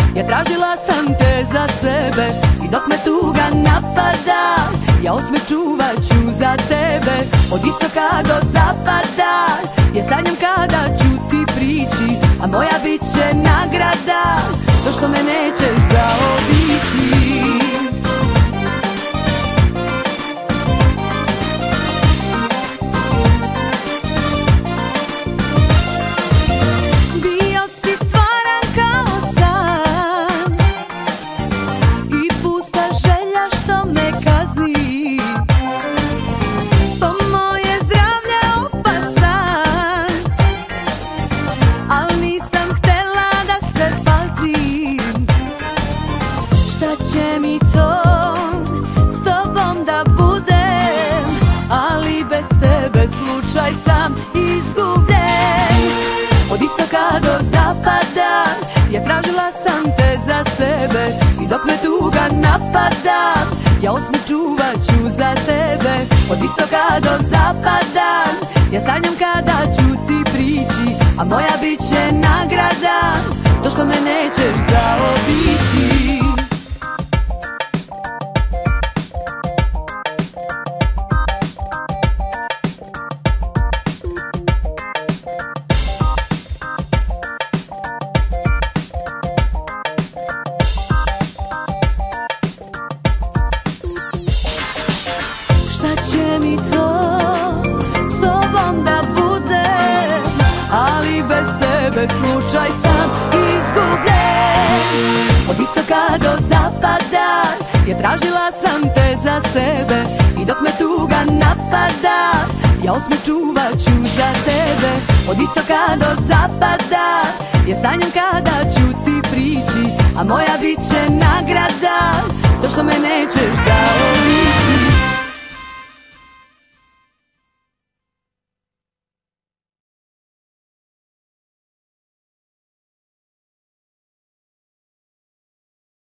Ja tražila sam te za sebe i dok me tuga napada, ja osmeh čuvat ću za tebe od istoka do zapada. Ja sanjam kada ću ti prići, a moja bit će nagrada to što me nećeš zaobići. Slučaj sam izgubljen od istoka do zapada. Ja tražila sam te za sebe i dok me tuga napada, ja osmeh čuvat ću za tebe od istoka do zapada. Ja sanjam kada ću ti prići, a moja bit će nagrada to što me nećeš zaobići. Šta će mi to s tobom da bude, ali bez tebe slučaj sam izgubljen od istoka do zapada. Ja tražila sam te za sebe i dok me tuga napada, ja osmeh čuvat ću za tebe od istoka do zapada. Ja sanjam kada ću ti prići, a moja bit će nagrada to što me nećeš zaobići.